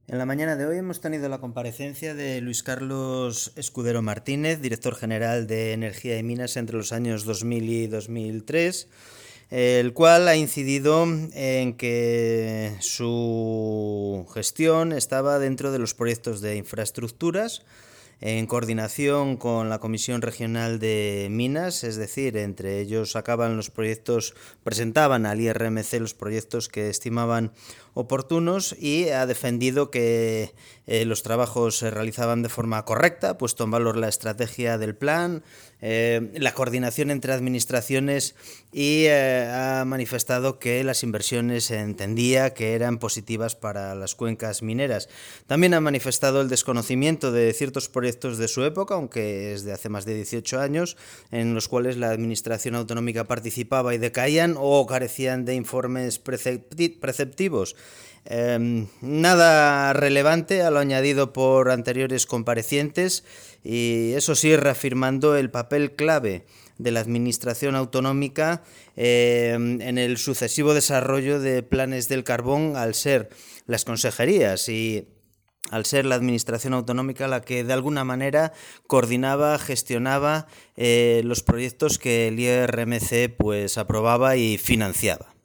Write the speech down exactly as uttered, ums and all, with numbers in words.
En la mañana de hoy hemos tenido la comparecencia de Luis Carlos Escudero Martínez, director general de Energía y Minas entre los años dos mil y dos mil tres, el cual ha incidido en que su gestión estaba dentro de los proyectos de infraestructuras, en coordinación con la Comisión Regional de Minas, es decir, entre ellos sacaban los proyectos, presentaban al I R M C los proyectos que estimaban oportunos, y ha defendido que eh, los trabajos se realizaban de forma correcta, puesto en valor la estrategia del plan, eh, la coordinación entre administraciones, y eh, ha manifestado que las inversiones se entendía que eran positivas para las cuencas mineras. También ha manifestado el desconocimiento de ciertos proyectos de su época, aunque es de hace más de dieciocho años, en los cuales la administración autonómica participaba y decaían o carecían de informes preceptivos. Eh, nada relevante a lo añadido por anteriores comparecientes, y eso sí, reafirmando el papel clave de la administración autonómica eh, en el sucesivo desarrollo de planes del carbón, al ser las consejerías y al ser la administración autonómica la que de alguna manera coordinaba, gestionaba eh, los proyectos que el I R M C pues aprobaba y financiaba.